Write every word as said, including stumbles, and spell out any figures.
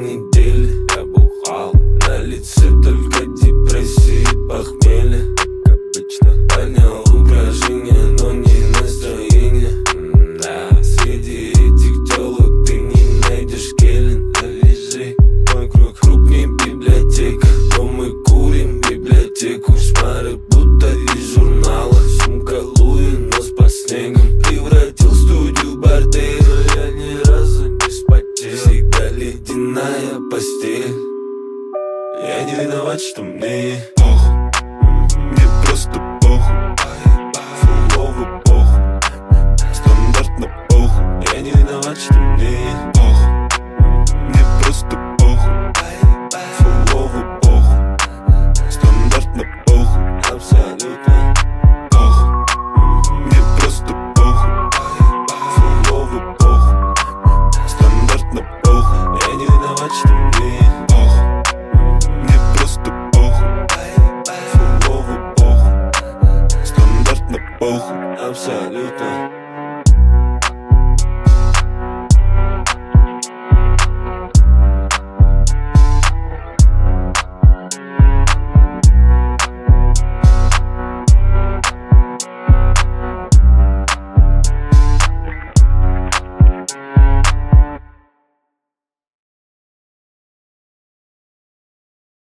недели я бухал, на лице только депрессия и похмелье. Как обычно, поднял упражнения, но не настроение. Да, среди этих телок ты не найдешь Келлен. Лежи мой круг, круг не библиотека, но мы курим библиотеку. Шмары будто из журнала, сумка Луи, нос по снегам. Превратил студию в бордель, я ни разу не спотел. Всегда ледяная постель. Я не виноват, что мне похуй, мне просто похуй, фулово похуй, стандартно похуй. Я не виноват, что мне похуй, мне просто похуй, фулово похуй, стандартно похуй, абсолютно похуй. Мне просто похуй, фулово похуй, стандартно похуй. Я не виноват, что мне похуй, мне просто похуй, фулово похуй, стандартно похуй, абсолютно.